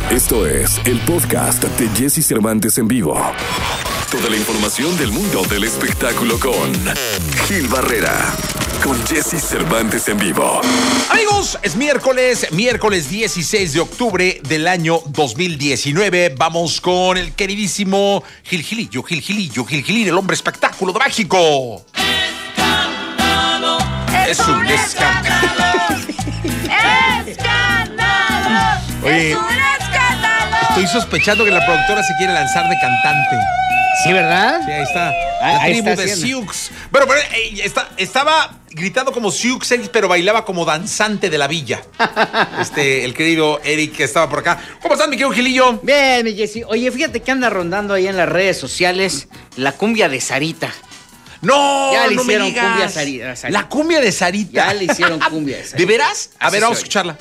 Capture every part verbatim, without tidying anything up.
Esto es el podcast de Jesse Cervantes en vivo. Toda la información del mundo del espectáculo con Gil Barrera, con Jesse Cervantes en vivo. Amigos, es miércoles, miércoles dieciséis de octubre del año dos mil diecinueve. Vamos con el queridísimo Gil Gilillo, Gil Gilillo, Gil Gilín, el hombre espectáculo de México. ¡Escándalo! Es un escándalo. ¡Escándalo! Oye, ¡Es un escándalo! Estoy sospechando que la productora se quiere lanzar de cantante. Sí, ¿verdad? Sí, ahí está. Ah, La ahí tribu está de haciendo. Siux. Bueno, pero eh, está, estaba gritando como Siux, pero bailaba como danzante de la villa. Este, el querido Eric que estaba por acá. ¿Cómo estás, mi querido Gilillo? Bien, mi Jessy. Oye, fíjate que anda rondando ahí en las redes sociales la cumbia de Sarita. No, Ya le no hicieron me digas. cumbia a Sari- a Sarita. La cumbia de Sarita. Ya le hicieron cumbia de Sarita. ¿De veras? A Así ver, se vamos a oye. escucharla.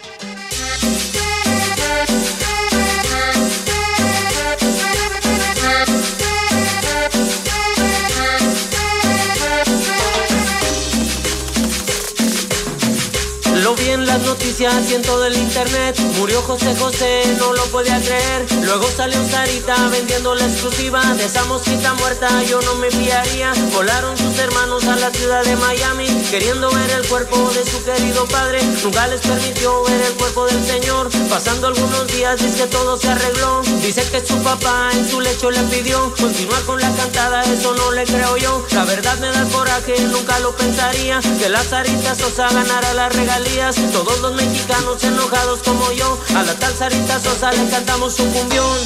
Lo vi en las noticias y en todo el internet. Murió José José, no lo podía creer. Luego salió Sarita vendiendo la exclusiva de esa mosquita muerta, yo no me fiaría. Volaron sus hermanos a la ciudad de Miami, queriendo ver el cuerpo de su querido padre. Nunca les permitió ver el cuerpo del señor. Pasando algunos días dice que todo se arregló. Dice que su papá en su lecho le pidió continuar con la cantada, eso no le creo yo. La verdad me da coraje, nunca lo pensaría, que la Sarita Sosa ganara la regalía. Todos los mexicanos enojados como yo, a la tal Sarita Sosa le cantamos su cumbión.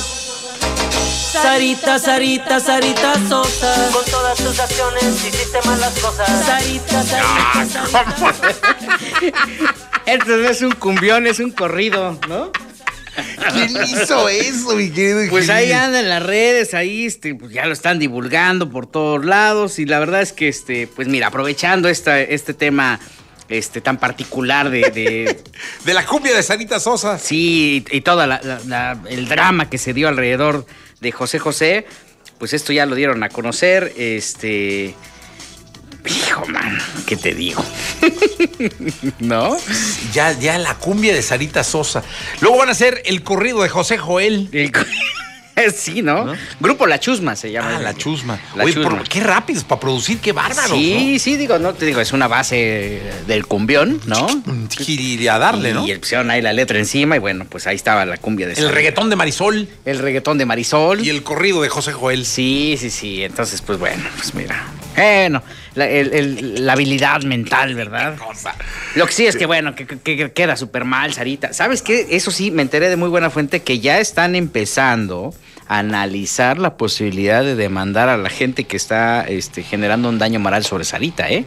Sarita, Sarita, Sarita Sosa, con todas tus acciones hiciste malas cosas. Sarita, Sarita, Sarita. Esto no es un cumbión, es un corrido, ¿no? ¿Quién hizo eso, mi querido Pues ahí Gilillo? anda en las redes, ahí este, pues ya lo están divulgando por todos lados. Y la verdad es que, este, pues mira, aprovechando esta, este tema este, tan particular de... de De la cumbia de Sarita Sosa. Sí, y, y todo la, la, la, el drama que se dio alrededor de José José, pues esto ya lo dieron a conocer, este... Hijo, man, ¿qué te digo? ¿No? Ya, ya la cumbia de Sarita Sosa. Luego van a hacer el corrido de José Joel. El- sí, ¿no? ¿No? Grupo La Chusma se llama. Ah, la chusma. La Oye, Chusma. por- qué rápidos para producir, qué bárbaros. Sí, sí, digo, no te digo, es una base del cumbión, ¿no? ¿no? Y a darle, y, ¿no? Y le pusieron ahí la letra encima y bueno, pues ahí estaba la cumbia de El Sarita. reggaetón de Marisol El reggaetón de Marisol. y el corrido de José Joel. Sí, sí, sí. Entonces, pues bueno, pues mira. Bueno, la, el- el- la habilidad mental, ¿verdad? Cosa. Lo que sí es que, bueno, que, que- que queda súper mal, Sarita. ¿Sabes qué? Eso sí, me enteré de muy buena fuente que ya están empezando a analizar la posibilidad de demandar a la gente que está este, generando un daño moral sobre Sarita, ¿eh?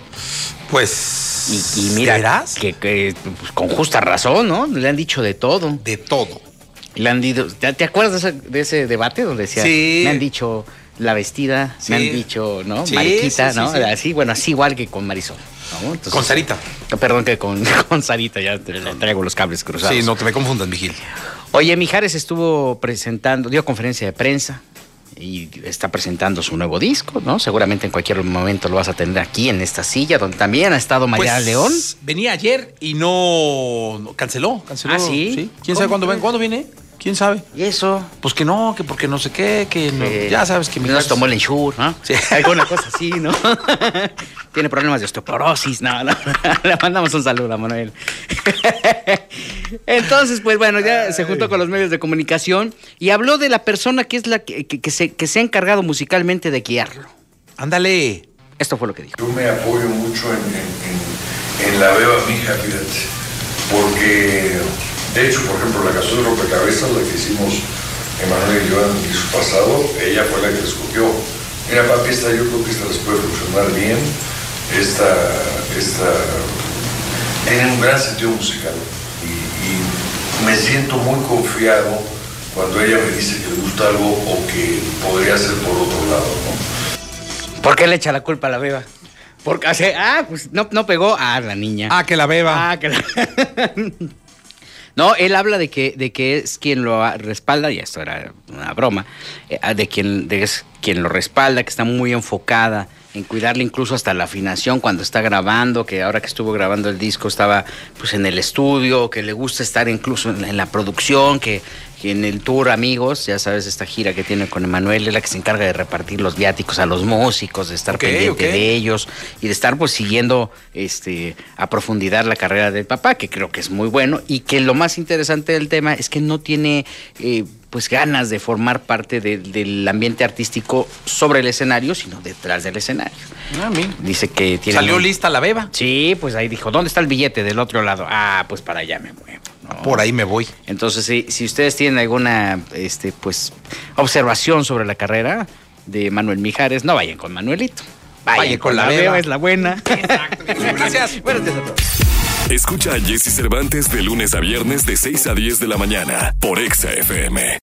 Pues. Y, y mira, ¿verás? que, que, pues, con justa razón, ¿no? Le han dicho de todo. De todo. Le han dicho, ¿te, te acuerdas de ese, de ese debate donde decía, Sí. me han dicho la vestida, Sí. me han dicho, ¿no? Sí, Mariquita, sí, sí, ¿no? sí. Así, bueno, así igual que con Marisol, ¿no? Entonces, Con Sarita. Perdón, que con, con Sarita, ya te- le traigo los cables cruzados. Sí, no te me confundas, Vigil. Oye, Mijares estuvo presentando, dio conferencia de prensa y está presentando su nuevo disco, ¿no? Seguramente en cualquier momento lo vas a tener aquí en esta silla, donde también ha estado María Pues, León. venía ayer y no, no- canceló, canceló. Ah, ¿sí? ¿Quién sabe ¿Cómo cuándo ven? crees? ¿Cuándo viene? ¿Quién sabe? ¿Y eso? Pues que no, que porque no sé qué, que no, Eh, ya sabes que mi no se tomó el Ensure, ¿no? Sí. Alguna cosa así, ¿no? Tiene problemas de osteoporosis, no, no. Le mandamos un saludo a Manuel. Entonces, pues bueno, ya se juntó con los medios de comunicación y habló de la persona que es la que, que- que se, que se ha encargado musicalmente de guiarlo. Ándale. Esto fue lo que dijo. Yo me apoyo mucho en, en- en- en la beba mija, fíjate, porque de hecho, por ejemplo, la canción de Rompecabezas, la que hicimos Emanuel y yo en el disco pasado, ella fue la que la escogió. Mira, papi, esta yo creo que esta les puede funcionar bien, esta, esta tiene un gran sentido musical y, y me siento muy confiado cuando ella me dice que le gusta algo o que podría ser por otro lado, ¿no? ¿Por qué le echa la culpa a la beba? Porque, o sea, ah, pues no, no pegó a la niña. Ah, que la beba. Ah, que la... No, él habla de que, de que es quien lo respalda, y esto era una broma, eh, de quien de es quien lo respalda, que está muy enfocada en cuidarle incluso hasta la afinación cuando está grabando, que ahora que estuvo grabando el disco estaba pues en el estudio, que le gusta estar incluso en, en la producción, que, que en el tour Amigos, ya sabes, esta gira que tiene con Emanuel, es la que se encarga de repartir los viáticos a los músicos, de estar Ok, pendiente ok. de ellos y de estar pues siguiendo este a profundidad la carrera del papá, que creo que es muy bueno, y que lo más interesante del tema es que no tiene eh, pues ganas de formar parte de, del ambiente artístico sobre el escenario, sino detrás del escenario. Ah, mira. Dice que tiene... ¿Salió lista la beba? Sí, pues ahí dijo, ¿dónde está el billete del otro lado? Ah, pues para allá me muevo. ¿no? Por ahí me voy. Entonces, si, si ustedes tienen alguna este, pues, observación sobre la carrera de Manuel Mijares, no vayan con Manuelito. Vayan, Vayan con, con la, la beba. beba. Es la buena. Exacto. Gracias. Buenos días a todos. Escucha a Jesse Cervantes de lunes a viernes de seis a diez de la mañana por Exa F M.